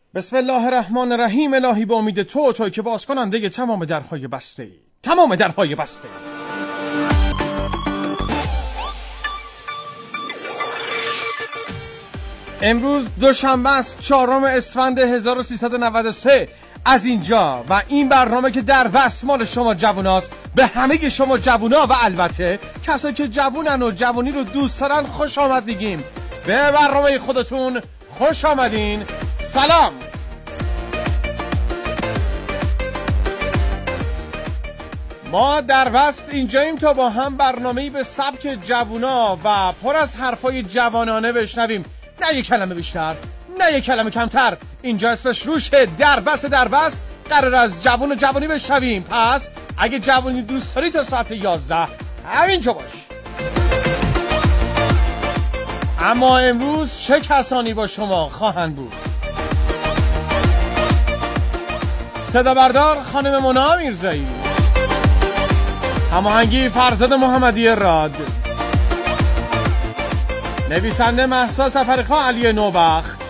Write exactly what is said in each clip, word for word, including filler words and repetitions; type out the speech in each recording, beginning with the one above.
بسم الله الرحمن الرحیم. الهی با امید تو توی که باز کننده تمام درهای بسته تمام درهای بسته امروز دوشنبه است، چهارم اسفند هزار و سیصد و نود و سه. از اینجا و این برنامه که در بس مال شما جووناست، به همه شما جوونا و البته کسایی که جوونن و جوونی رو دوست دارن خوش آمد میگیم. به برنامه خودتون خوش آمدین. سلام. ما در بست اینجاییم تا با هم برنامه‌ای به سبک جوونا و پر از حرفای جوانانه بشنویم. نه یک کلمه بیشتر، نه یک کلمه کمتر. اینجا اسمش روشه، در بست در بست قرار از جوون و جوانی بشنویم. پس اگه جوانی دوست داری تا ساعت یازده همینجا باش. اما امروز چه کسانی با شما خواهند بود؟ صدا بردار خانم مونا میرزایی، هماهنگی فرزاد محمدی راد، نویسنده مهسا سفرخا علی نوبخت،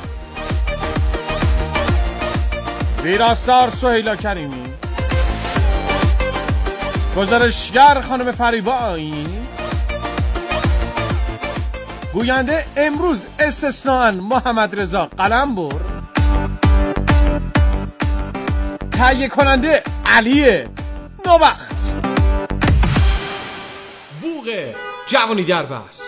ویراستار سهیلا کریمی، گزارشگر خانم فریبا آیینی، گوینده امروز استثناءً محمد رضا قلمبر، تهیه کننده علی نوبخت. بوق جوانی در بست.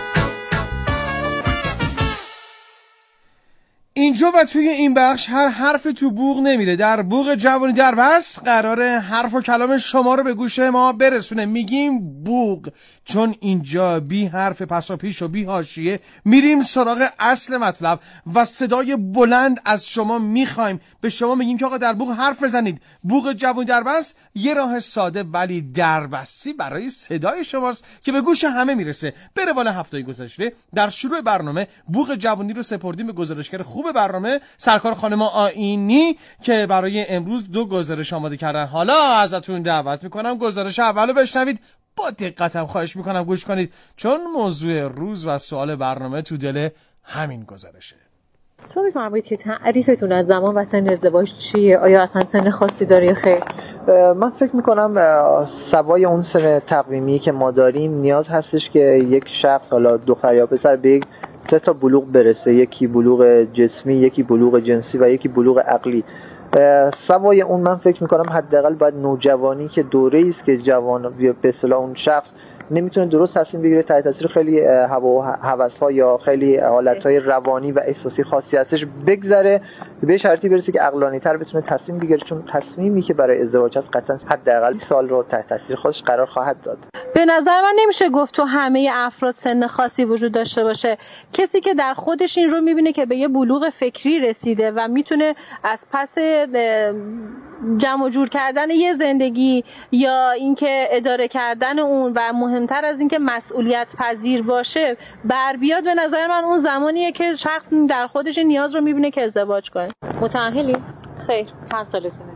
اینجا و توی این بخش هر حرف تو بوق نمیره. در بوق جوانی در بست قراره حرف و کلام شما رو به گوش ما برسونه. میگیم بوق چون اینجا بی حرف پسا پیش و بی حاشیه میریم سراغ اصل مطلب و صدای بلند از شما میخوایم. به شما میگیم که آقا در بوق حرف بزنید. بوق جوانی در بست یه راه ساده ولی دربستی برای صدای شماست که به گوش همه میرسه. به روال هفته گذشته در شروع برنامه بوق جوانی رو سپردیم به گزارشگر خوب برنامه سرکار خانم آیینی که برای امروز دو گزارش آماده کردن. حالا ازتون دعوت میکنم گزارش اولو بشنوید. با دقتم خواهش میکنم گوش کنید چون موضوع روز و سوال برنامه تو دل همین گزارشه. تو میفرمایید که تعریفتون از زمان و سن ازدواج چیه؟ آیا اصلا سن خاصی داره یا خیر؟ من فکر میکنم سوای اون سن تقویمی که ما داریم نیاز هستش که یک شخص، حالا دختر یا پسر، به یک سه تا بلوغ برسه. یکی بلوغ جسمی، یکی بلوغ جنسی و یکی بلوغ عقلی. سوای اون من فکر میکنم حداقل باید نوجوانی که دوره‌ای است که جوان به اصطلاح اون شخص نمیتونه درست تصمیم بگیره، تحت تاثیر خیلی هوا و هوس‌ها یا خیلی حالت‌های روانی و احساسی خاصی هستش بگذره، به شرطی برسه که عقلانی‌تر بتونه تصمیم بگیره، چون تصمیمی که برای ازدواج هست قطعاً حداقل سال رو تحت تاثیر خودش قرار خواهد داد. به نظر من نمیشه گفت تو همه افراد سن خاصی وجود داشته باشه. کسی که در خودش این رو میبینه که به یه بلوغ فکری رسیده و میتونه از پس جمع و جور کردن یه زندگی یا اینکه اداره کردن اون و مهمتر از اینکه مسئولیت پذیر باشه بر بیاد، به نظر من اون زمانیه که شخص در خودش نیاز رو میبینه که ازدواج کنه. متأهلی؟ خیر. چند سالتونه؟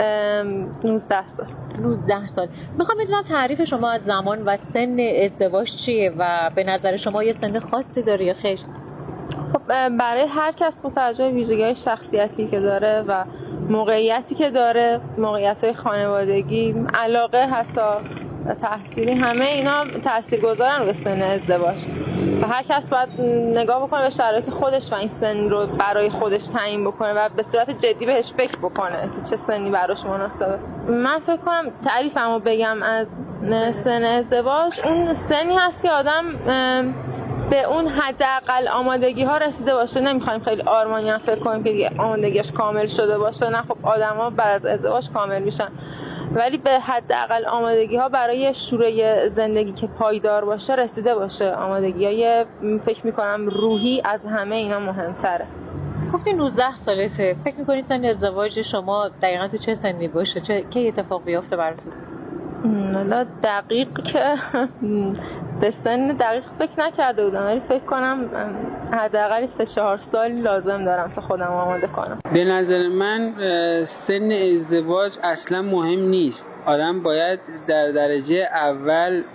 نوزده سال. نوزده سال. میخوام بدونم تعریف شما از زمان و سن ازدواج چیه و به نظر شما یه سن خاصی داره یا خیر؟ خب برای هر کس با توجه به ویژگی‌های شخصیتی که داره و موقعیتی که داره، موقعیت‌های خانوادگی، علاقه، حتی تحصیلی، همه اینا تاثیرگذارن روی سن ازدواج و هر کس باید نگاه بکنه به شرایط خودش و این سن رو برای خودش تعیین بکنه و به صورت جدی بهش فکر بکنه که چه سنی براش مناسبه. من فکر کنم تعریفمو بگم از سن ازدواج، اون سنی هست که آدم به اون حداقل آمادگی ها رسیده باشه. نمیخوایم خیلی آرمانی هم فکر کنیم که آمادگیش کامل شده باشه، نه، خب آدما بعد از ازدواج کامل میشن، ولی به حداقل آمادگی ها برای شروع زندگی که پایدار باشه رسیده باشه. آمادگی های فکر میکنم روحی از همه اینا مهمتره. گفتی نوزده سالته، فکر میکنی سن ازدواج شما دقیقا تو چه سنی باشه؟ چه که اتفاق بیفته براتون؟ حالا دقیق که به سن دقیق فکر نکرده بودم، ولی فکر کنم حداقل سه چهار سالی لازم دارم تا خودم آماده کنم. به نظر من سن ازدواج اصلا مهم نیست. آدم باید در درجه اول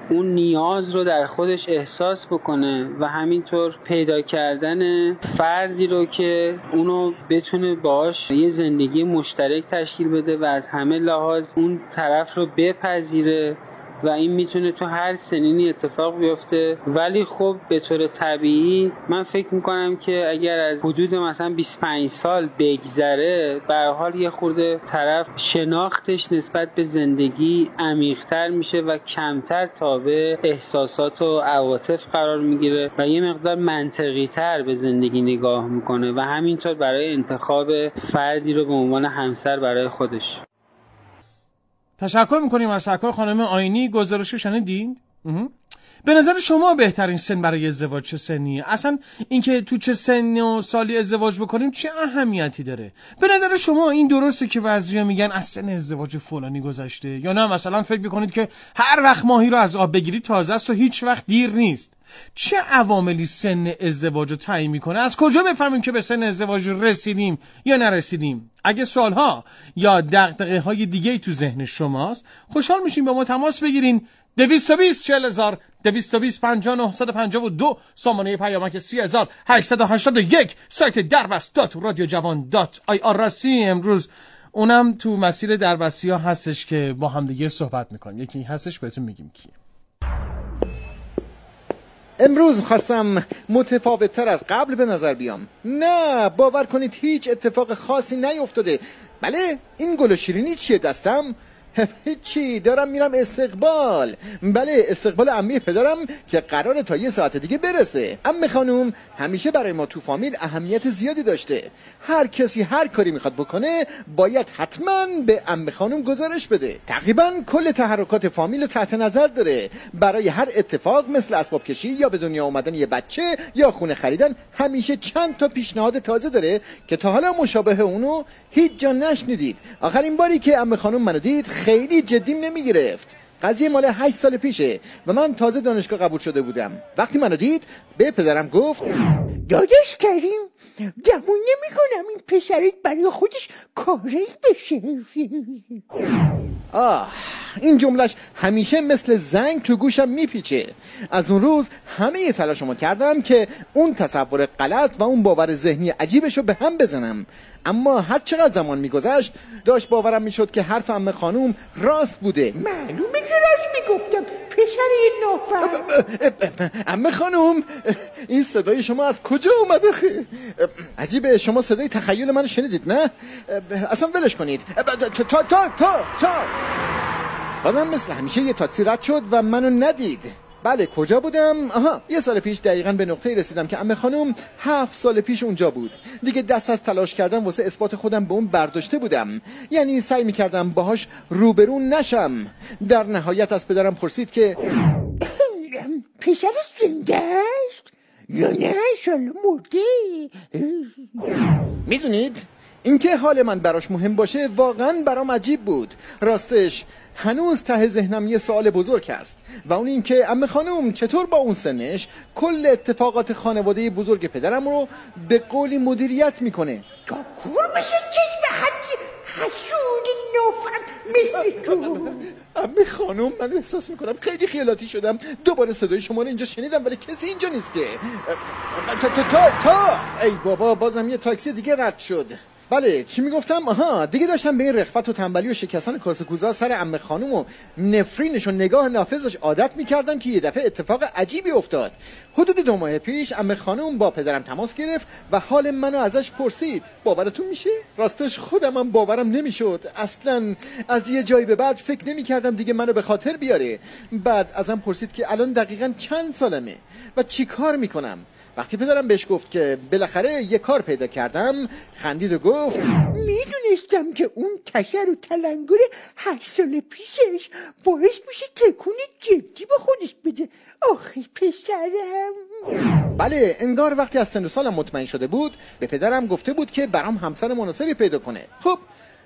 اون نیاز رو در خودش احساس بکنه و همینطور پیدا کردن فردی رو که اونو بتونه باهاش یه زندگی مشترک تشکیل بده و از همه لحاظ اون طرف رو بپذیره و این میتونه تو هر سنینی اتفاق بیفته. ولی خب به طور طبیعی من فکر میکنم که اگر از حدود مثلا بیست و پنج سال بگذره به هر حال یه خورده طرف شناختش نسبت به زندگی عمیق‌تر میشه و کمتر تابع احساسات و عواطف قرار میگیره و یه مقدار منطقی تر به زندگی نگاه میکنه و همینطور برای انتخاب فردی رو به عنوان همسر برای خودش. تشکر میکنیم از سرکار خانم آینی. گزارشو شنیدین؟ به نظر شما بهترین سن برای ازدواج چه سنیه؟ اصلا اینکه تو چه سن و سالی ازدواج بکنیم چه اهمیتی داره؟ به نظر شما این درسته که بعضیا میگن از سن ازدواج فلانی گذشته، یا نه مثلا فکر میکنید که هر وقت ماهی رو از آب بگیرید تازه است و هیچ وقت دیر نیست؟ چه عواملی سن ازدواج رو تعیین میکنه؟ از کجا بفهمیم که به سن ازدواج رسیدیم یا نرسیدیم؟ اگه سوالها یا دغدغه های دیگه تو ذهن شماست خوشحال میشیم با ما تماس بگیرین. دویست و بیست چهل هزار دویست و بیست پنجاه و نه صد و پنجاه و دو سامانه پیامک سی هزار هشتصد و هشتاد و یک سایت دربست دات رادیو جوان دات آی آر. راستی امروز اونم تو مسیر دربستی ها هستش که با هم دیگه صحبت میکنیم. یکی هستش بهتون میگیم کیه. امروز خواستم متفاوت تر از قبل به نظر بیام. نه باور کنید هیچ اتفاق خاصی نیفتاده. بله این گل و شیرینی چیه دستم؟ هیچی، دارم میرم استقبال. بله استقبال عمه پدرم که قراره تا یه ساعت دیگه برسه. عمه خانوم همیشه برای ما تو فامیل اهمیت زیادی داشته. هر کسی هر کاری میخواد بکنه باید حتما به عمه خانوم گزارش بده. تقریبا کل تحرکات فامیل رو تحت نظر داره. برای هر اتفاق مثل اسباب کشی یا به دنیا اومدن یه بچه یا خونه خریدن همیشه چند تا پیشنهاد تازه داره که تا حالا مشابه اونو هیچ جا نشنیدید. آخرین باری که عمه خانوم منو دید خیلی جدیم نمی گرفت. قضیه مال هشت سال پیشه و من تازه دانشگاه قبول شده بودم. وقتی منو دید به پدرم گفت داداش کریم گمون نمی کنم این پسرت برای خودش کاری بشه. آه این جملش همیشه مثل زنگ تو گوشم میپیچه. از اون روز همه تلاشمو کردم که اون تصور غلط و اون باور ذهنی عجیبشو به هم بزنم، اما هر چقدر زمان میگذشت داشت باورم میشد که حرف عمه خانوم راست بوده. معلومه که راست میگفتم پسر نافر. عمه خانوم این صدای شما از کجا اومده؟ خیلی عجیبه. شما صدای تخیل منو شنیدید نه؟ اصلا ولش کنید. تا تا تا تا تا بازم مثل همیشه یه تاکسی رد شد و منو ندید. بله کجا بودم؟ آها یه سال پیش دقیقاً به نقطه رسیدم که عمه خانم هفت سال پیش اونجا بود. دیگه دست از تلاش کردم واسه اثبات خودم به اون برداشته بودم. یعنی سعی میکردم باهاش روبرو نشم. در نهایت از پدرم پرسید که پسر زنده است یا نه شالا مرده؟ میدونید اینکه حال من براش مهم باشه واقعا برام عجیب بود. راستش هنوز ته ذهنم یه سوال بزرگ هست و اون این که عمه خانم چطور با اون سنش کل اتفاقات خانواده بزرگ پدرم رو به قولی مدیریت میکنه. تا کور بشه چشم حدی حسود نافم مثل تو. عمه خانم من احساس میکنم خیلی خیالاتی شدم. دوباره صدای شما رو اینجا شنیدم ولی کسی اینجا نیست که. تا تا تا تا ای بابا بازم یه تاکسی دیگه رد شد. بله چی میگفتم؟ آها دیگه داشتم به این رخوت و تنبلی و شکستن کاسه کوزا سر عمه خانم و نفرینش و نگاه نافذش عادت میکردم که یه دفعه اتفاق عجیبی افتاد. حدود دو ماه پیش عمه خانم با پدرم تماس گرفت و حال منو ازش پرسید. باورتون میشه؟ راستش خودم هم باورم نمیشد. اصلا از یه جایی به بعد فکر نمیکردم دیگه منو به خاطر بیاره. بعد ازم پرسید که الان دقیقاً چند سالمه و چی کار میکنم. وقتی پدرم بهش گفت که بالاخره یه کار پیدا کردم خندید و گفت میدونستم که اون تشر و تلنگر هشت سال پیشش باعث میشه تکون جدی به خودش بده. آخی پسرم. بله انگار وقتی از سن و سالم مطمئن شده بود به پدرم گفته بود که برام همسر مناسبی پیدا کنه. خب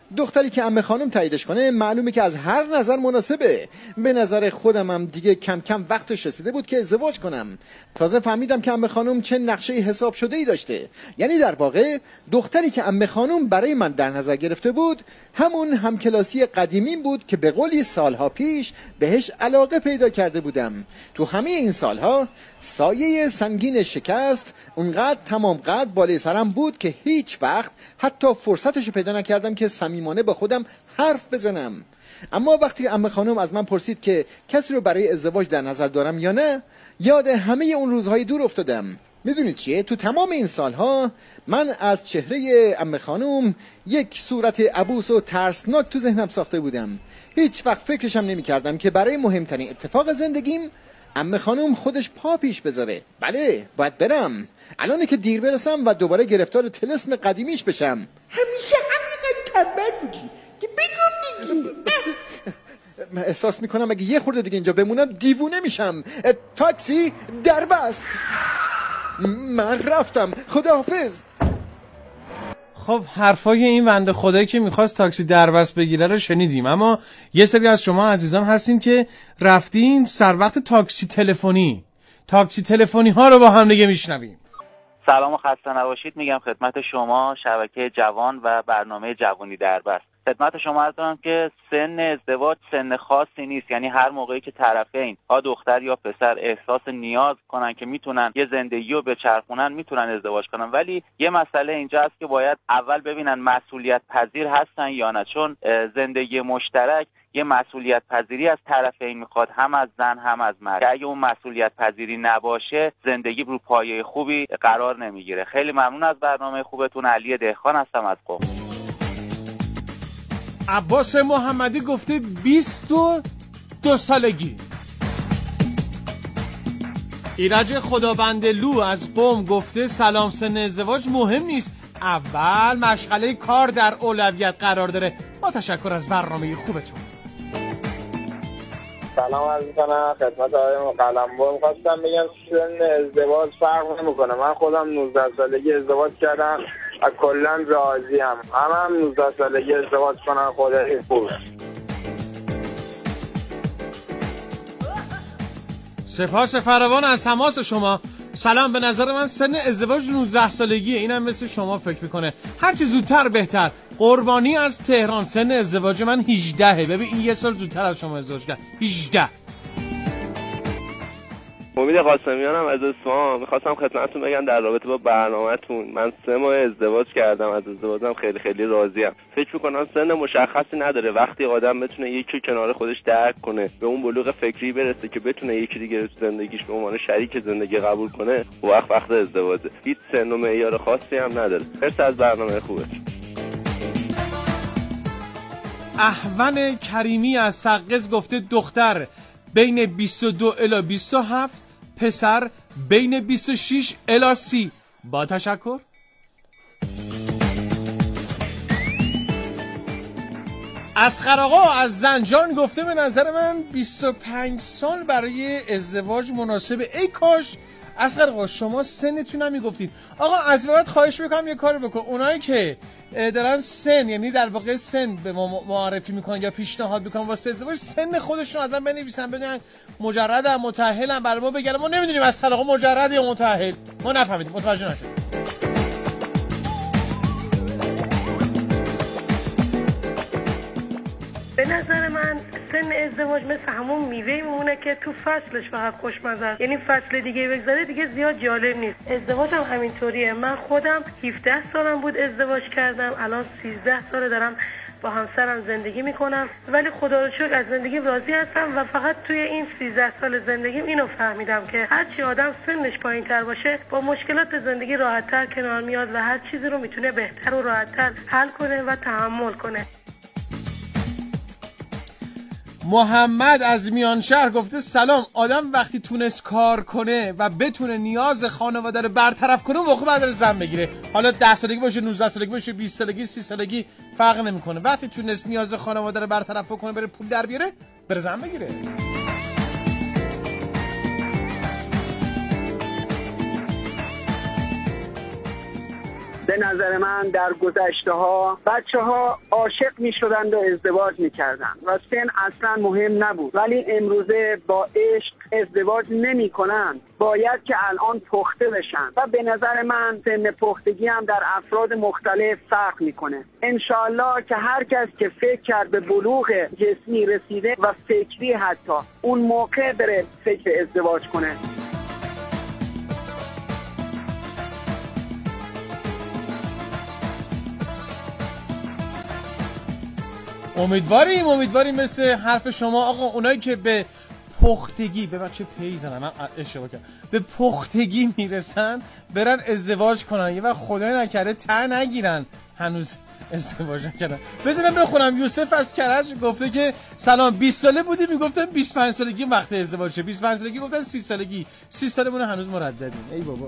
دختری که عمه خانم تاییدش کنه معلومه که از هر نظر مناسبه. به نظر خودم هم دیگه کم کم وقتش رسیده بود که ازدواج کنم. تازه فهمیدم که عمه خانم چه نقشه حساب شده ای داشته. یعنی در واقع دختری که عمه خانم برای من در نظر گرفته بود همون همکلاسی قدیمی بود که به قولی سالها پیش بهش علاقه پیدا کرده بودم. تو همه این سالها سایه سنگین شکست اونقدر تمام قد بالای سرم بود که هیچ وقت حتی فرصتشو پیدا نکردم که صمیمانه با خودم حرف بزنم. اما وقتی عمه خانم از من پرسید که کسی رو برای ازدواج در نظر دارم یا نه، یاد همه اون روزهای دور افتادم. میدونید چیه؟ تو تمام این سالها من از چهره عمه خانم یک صورت عبوس و ترسناک تو ذهنم ساخته بودم. هیچ وقت فکرشم نمی کردم که برای مهمترین اتفاق زندگیم عمه خانم خودش پا پیش بذاره. بله باید برم، الانه که دیر برسم و دوباره گرفتار طلسم قدیمیش بشم. همیشه همینقدر تنبل بودی که بگم دیگه. من احساس میکنم اگه یه خورده دیگه اینجا بمونم دیوونه میشم. تاکسی در بست. من رفتم، خداحافظ. خب حرفای این بنده خدایی که میخواست تاکسی دربست بگیره رو شنیدیم، اما یه سری از شما عزیزان هستین که رفتین سر وقت تاکسی تلفنی. تاکسی تلفنی ها رو با هم دیگه میشنویم. سلام و خسته نباشید میگم خدمت شما شبکه جوان و برنامه جوانی دربست. خدمت شما عرض کنم که سن ازدواج سن خاصی نیست، یعنی هر موقعی که طرفین ها دختر یا پسر احساس نیاز کنن که میتونن یه زندگی رو بچرخونن میتونن ازدواج کنن، ولی یه مسئله اینجا هست که باید اول ببینن مسئولیت پذیر هستن یا نه، چون زندگی مشترک یه مسئولیت پذیری از طرفین میخواد، هم از زن هم از مرد. اگه اون مسئولیت پذیری نباشه زندگی رو پایه خوبی قرار نمیگیره. خیلی ممنون از برنامه خوبتون. علی دهخان هستم از قم. عباس محمدی گفته بیست و دو سالگی. ایرج خدابندلو از قم گفته سلام، سن ازدواج مهم نیست، اول مشغله کار در اولویت قرار داره. با تشکر از برنامه خوبتون. سلام عرض می‌کنم خدمت آقای قلمبر. می‌خواستم بگم سن ازدواج فرق نمی‌کنه. من خودم نوزده سالگی ازدواج کردم و کلا راضیم. هم هم نوزده سالگی ازدواج کنن خدای خوب. سپاس فراوان از تماس شما. سلام، به نظر من سن ازدواج نوزده سالگیه. اینم مثل شما فکر میکنه. هرچی زودتر بهتر. قربانی از تهران، سن ازدواج من هجدهه. ببین این یه سال زودتر از شما ازدواج کرد. هجده. امید قاسمیانم از اصفهان. میخواستم خدمتتون بگم در رابطه با برنامه‌تون، من سه ماه ازدواج کردم، از ازدواجم خیلی خیلی راضیم. فکر میکنم سن مشخصی نداره، وقتی آدم بتونه یکی کنار خودش درک کنه، به اون بلوغ فکری برسه که بتونه یکی دیگه تو زندگیش به عنوان شریک زندگی قبول کنه، وقت وقت ازدواجه. هیچ سن و معیار خاصی هم نداره. مرسی از برنامه خوبه. احون کریمی از سقز گفته دختر بین بیست و دو الی بیست و هفت، پسر بین بیست و شش الی سی. با تشکر. اسقر آقا از زنجان گفته به نظر من بیست و پنج سال برای ازدواج مناسبه. ای کاش اسقر آقا شما سنتون هم میگفتید. آقا از بعد خواهش میکنم یه کاری بکن، اونایی که دارن سن، یعنی در واقع سن به ما معرفی میکنن یا پیشنهاد میکنن واسه ازدواج، سن خودشون حتما بنویسن، بدونن مجردم متأهلم، برای ما بگن. ما نمیدونیم اسقر آقا مجرد یا متأهل، ما نفهمیدیم، متوجه نشدیم. به نظر من سن ازدواج مثل همون میوه میمونه که تو فصلش فقط خوشمزه است، یعنی فصل دیگه بگذره دیگه زیاد جالب نیست. ازدواج هم همینطوریه. من خودم هفده سالم بود ازدواج کردم، الان سیزده ساله دارم با همسرم زندگی میکنم، ولی خدا رو شکر از زندگیم راضی هستم و فقط توی این سیزده سال زندگیم اینو فهمیدم که هرچی آدم سنش پایین تر باشه با مشکلات زندگی راحت تر کنار میاد و هر چیزی رو میتونه بهتر و راحت تر حل کنه و تحمل کنه. محمد از میان شهر گفته سلام، آدم وقتی تونست کار کنه و بتونه نیاز خانواده رو برطرف کنه واقعا بعد از زن بگیره. حالا ده سالگی باشه، نوزده سالگی باشه، بیست سالگی، سی سالگی فرق نمیکنه. وقتی تونست نیاز خانواده رو برطرف کنه، بره پول در بیاره، بره زن بگیره. به نظر من در گذشته ها بچه ها عاشق می شدند و ازدواج می کردند و سن اصلا مهم نبود، ولی امروزه با عشق ازدواج نمی کنند. باید که الان پخته بشن و به نظر من سن پختگی هم در افراد مختلف فرق میکنه. انشالله که هر کس که فکر کرد به بلوغ جسمی رسیده و فکری حتی اون موقع بره فکر ازدواج کنه. امیدواریم امیدواریم مثل حرف شما آقا اونایی که به پختگی به بچه پی زنم من اشتباه کردم به پختگی میرسن برن ازدواج کنن یه وقت خدای نکرده ته نگیرن هنوز ازدواج نکردن. بذارم بخونم. یوسف از کرج گفته که سلام بیست ساله بودی میگفتن بیست و پنج سالگی وقت ازدواجه، بیست و پنج سالگی گفتن سی سالگی، سی سالمون هنوز مرددیم. ای بابا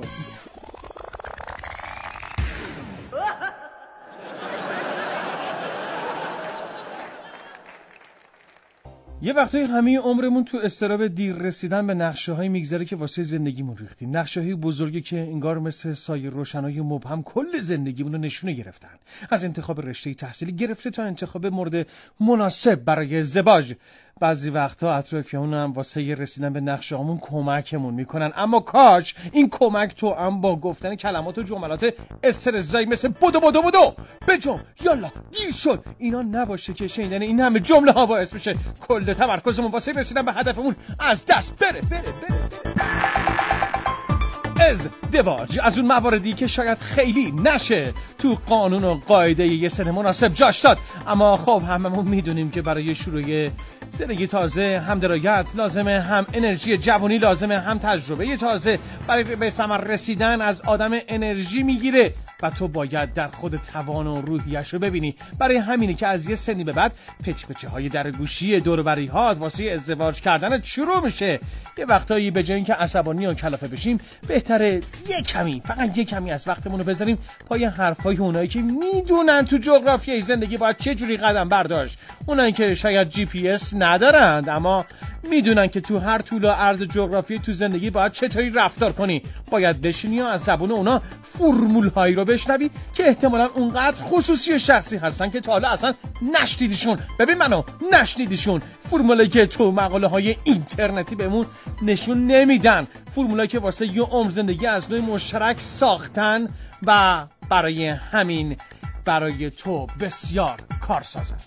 یه وقتایی همه عمرمون تو استراب دیر رسیدن به نقشه‌هایی میگذره که واسه زندگیمون ریختیم، نقشه‌های بزرگی که انگار مثل سایه روشنای مبهم کل زندگیمون رو نشونه گرفتن، از انتخاب رشته تحصیلی گرفته تا انتخاب مورد مناسب برای ازدواج. بعضی وقتا اطرافیانمون هم واسه رسیدن به نقشه‌هامون کمکمون میکنن، اما کاش این کمک تو هم با گفتن کلمات و جملات استرسزایی مثل بدو بدو بدو بجم یالا دیر شد اینا نباشه که شنیدن این همه جمله ها باعث بشه کل تمرکزمون واسه رسیدن به هدفمون از دست بره بره بره, بره. ازدواج از اون مواردی که شاید خیلی نشه تو قانون و قاعده یه سن مناسب جاش داد، اما خب هممون میدونیم که برای شروع زندگی تازه هم درایت لازمه، هم انرژی جوانی لازمه، هم تجربه تازه. برای به ثمر رسیدن از آدم انرژی میگیره و تو باید در خود توان و روحیش رو ببینی. برای همینه که از یه سنی به بعد پچ پچه های در گوشی دور و بری‌هات واسه ازدواج کردن شروع میشه. یه وقتایی به جای اینکه عصبانی و کلافه بشیم بهتره یه کمی فقط یه کمی از وقتمون رو بذاریم پای حرفای اونایی که میدونن تو جغرافیای زندگی باید چه جوری قدم برداشت، اونایی که شاید جی پی اس ندارند اما میدونن که تو هر طول و عرض جغرافی تو زندگی باید چطوری رفتار کنی. باید بشینی و از زبون اونا فرمول هایی رو بشنوی که احتمالاً اونقدر خصوصی و شخصی هستن که تا حالا اصلا نشنیدیشون. ببین منو نشنیدیشون، فرمولی که تو مقاله های اینترنتی بهمون نشون نمیدن، فرمولایی که واسه یه عمر زندگی از نوع مشترک ساختن و برای همین برای تو بسیار کارسازند.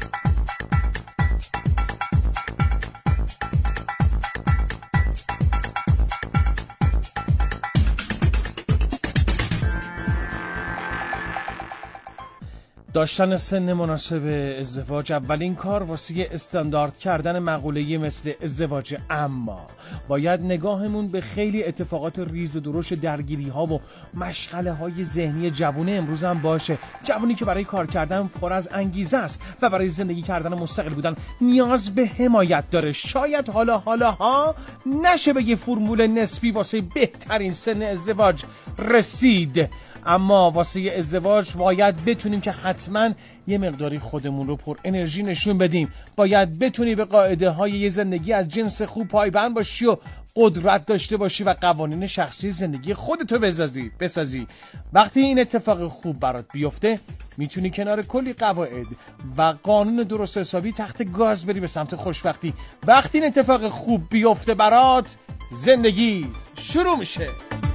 داشتن سن مناسب ازدواج اولین کار واسه استاندارد کردن مقوله‌ای مثل ازدواج، اما باید نگاهمون به خیلی اتفاقات ریز و درشت درگیری ها و مشغله های ذهنی جوونه امروز هم باشه. جوونی که برای کار کردن پر از انگیزه است و برای زندگی کردن مستقل بودن نیاز به حمایت داره. شاید حالا حالا ها نشه به یه فرمول نسبی واسه بهترین سن ازدواج رسید، اما واسه ازدواج باید بتونیم که حتما یه مقداری خودمون رو پر انرژی نشون بدیم. باید بتونی به قاعده های یه زندگی از جنس خوب پایبند باشی و قدرت داشته باشی و قوانین شخصی زندگی خودتو بسازی بسازی. وقتی این اتفاق خوب برات بیفته میتونی کنار کلی قواعد و قانون درست حسابی تخت گاز بری به سمت خوشبختی. وقتی این اتفاق خوب بیفته برات زندگی شروع میشه.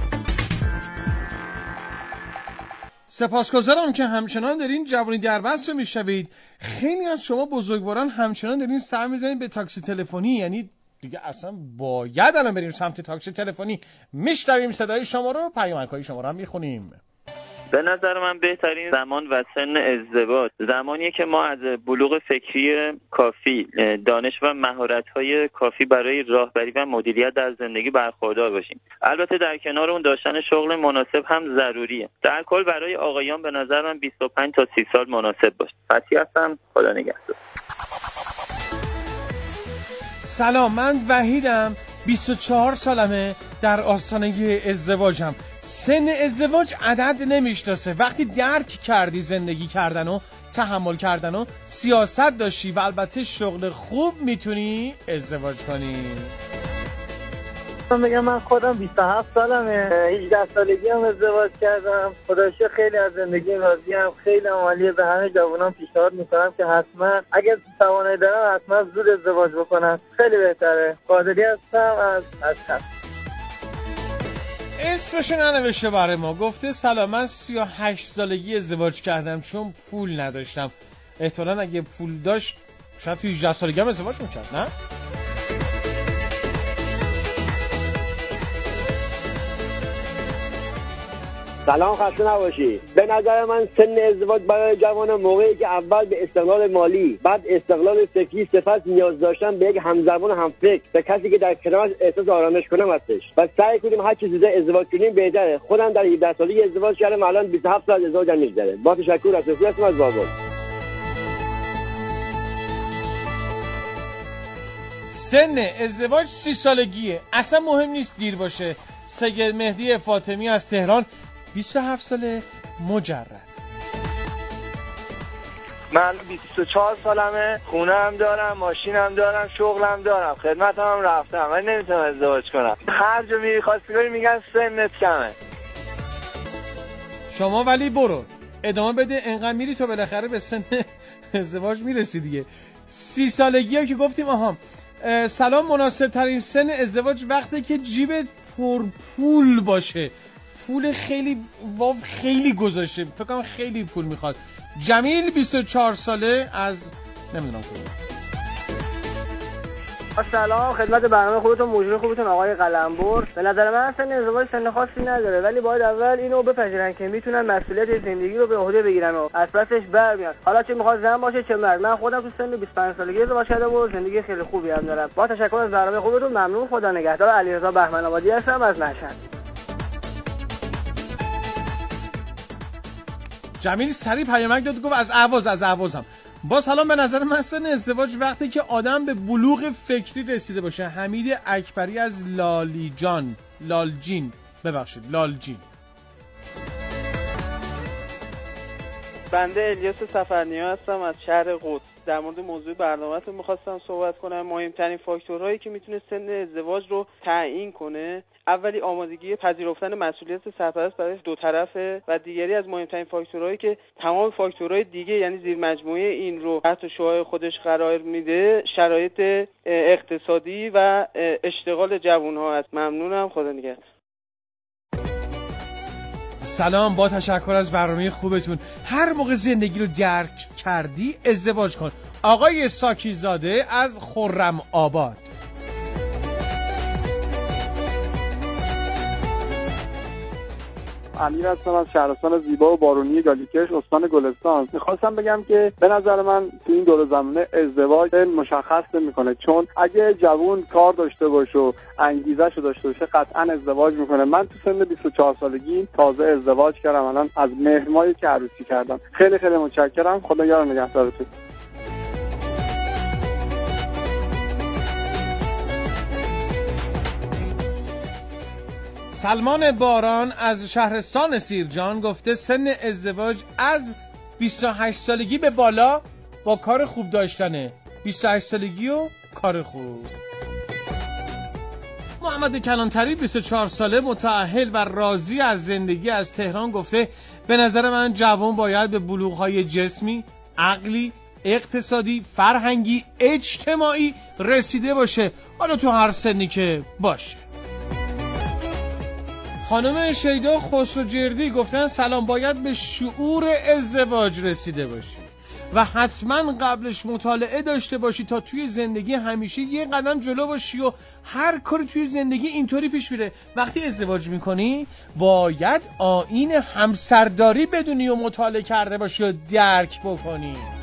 سپاسگزارم که همچنان دارین جوانی دربست رو میشنوید. خیلی از شما بزرگواران همچنان دارین سر میزنید به تاکسی تلفنی، یعنی دیگه اصلا باید الان بریم سمت تاکسی تلفنی. میشنویم صدای شما رو، پیامک‌های شما رو هم میخونیم. به نظر من بهترین زمان و سن ازدواج زمانیه که ما از بلوغ فکری کافی، دانش و مهارت‌های کافی برای راهبری و مدیریت در زندگی برخوردار باشیم. البته در کنار اون داشتن شغل مناسب هم ضروریه. در کل برای آقایان به نظر من بیست و پنج تا سی سال مناسب باشه. فتی هستم، خدا نگهدار. سلام، من وحیدم، بیست و چهار سالمه، در آستانه ازدواجم. سن ازدواج عدد نمیشناسه. وقتی درک کردی زندگی کردن و تحمل کردن و سیاست داشتی و البته شغل خوب میتونی ازدواج کنی. من بگم من خودم بیست و هفت سالمه، هجده سالگی هم ازدواج کردم. خدایشه خیلی از زندگی راضیم، خیلی عالیه. به همه جوانان پیشنهاد میکنم که حتما اگر توانایی دارن حتما زود ازدواج بکنن، خیلی بهتره. قادری هستم از از خط. اسمشو ننوشته برای ما، گفته سلام من سی و هشت سالگی ازدواج کردم چون پول نداشتم. احتمالاً اگه پول داشت شاید توی هجده سالگی هم ازدواج میکرد، نه؟ سلام، خسته نباشی. به نظر من سن ازدواج برای جوان موقعی که اول به استقلال مالی، بعد استقلال فکری، سپس نیاز داشتن به یک همزبان هم فکر، به کسی که در کنارش احساس آرامش کنم هستش. و سعی کنیم هر چه زوده ازدواج کنیم بهتره. خودم در هجده سالگی ازدواج کردم، الان بیست و هفت سال ازدواجم میگذره. با تشکر از صفی هستم از بابل. سن ازدواج سی سالگیه، اصلا مهم نیست دیر باشه. سید مهدی فاطمی از تهران، بیست و هفت ساله، مجرد. من بیست و چهار سالمه، خونه هم دارم، ماشین هم دارم، شغلم دارم، خدمتم هم رفتم، من نمیتونم ازدواج کنم. هر جا میری خواستگاری میگن سنت کمه. شما ولی برو ادامه بده، انقدر میری تو بالاخره به سن ازدواج میرسی دیگه. سی سالگی ها که گفتیم. آها، سلام، مناسب ترین سن ازدواج وقتی که جیبت پر پول باشه. پول خیلی واو خیلی گذاشته، فکر کنم خیلی پول میخواد. جمیل بیست و چهار ساله از نمیدونم کجا. سلام، خدمت برنامه خودتون، مجری خوبتون آقای قلمبر. به نظر من سن ازدواج سن خاصی نداره، ولی باید اول اینو بپذیرن که میتونن مسئولیت زندگی رو به عهده بگیرن و از پسش برمیاد. حالا چه میخواد زن باشه چه مرد. من خودم تو سن بیست و پنج سالگی ازدواج کردم و زندگی خیلی خوبی هم دارم. با تشکر از برنامه خوبتون، ممنون. خدا نگهدار. علیرضا بهمن آبادی هستم از مشهد. جمیل سریع پیامک داد، گفت از اهواز از اهوازم. با سلام، به نظر من سن ازدواج وقتی که آدم به بلوغ فکری رسیده باشه. حمید اکبری از لالیجان لالجین ببخشید لالجین. بنده الیاس سفرنیا هستم از شهر قدس. در مورد موضوع برنامه‌تون می‌خواستم صحبت کنم. مهمترین فاکتورهایی که میتونه سن ازدواج رو تعیین کنه، اولی آمادگی پذیرفتن مسئولیت سرپرست برای دو طرفه و دیگری از مهمترین فاکتورهایی که تمام فاکتورهای دیگه یعنی زیر مجموعه این رو تحت شعاع خودش قرار میده، شرایط اقتصادی و اشتغال جوان‌ها است. ممنونم، خدا نگهدار. سلام، با تشکر از برنامه خوبتون. هر موقع زندگی رو درک کردی ازدواج کن. آقای ساکی زاده از خرم آباد. امیر هستم از شهرستان زیبا و بارونی گالیکش استان گلستان. میخواستم بگم که به نظر من تو این دور زمانه ازدواج مشخص نمیکنه، چون اگه جوون کار داشته باشه و انگیزه‌شو داشته باشه قطعا ازدواج میکنه. من تو سن بیست و چهار سالگی تازه ازدواج کردم، الان از مهر ماهی که عروسی کردم. خیلی خیلی متشکرم، خدا یار و نگهدارتون. سلمان باران از شهرستان سیرجان گفته سن ازدواج از بیست و هشت سالگی به بالا با کار خوب داشتنه. بیست و هشت سالگی و کار خوب. محمد کلانتری بیست و چهار ساله، متأهل و راضی از زندگی از تهران گفته به نظر من جوان باید به بلوغ‌های جسمی، عقلی، اقتصادی، فرهنگی، اجتماعی رسیده باشه، حالا تو هر سنی که باشه. خانم شیدا خسروجردی گفتن سلام، باید به شعور ازدواج رسیده باشی و حتما قبلش مطالعه داشته باشی تا توی زندگی همیشه یه قدم جلو باشی و هر کاری توی زندگی اینطوری پیش میره. وقتی ازدواج میکنی باید آیین همسرداری بدونی و مطالعه کرده باشی و درک بکنی.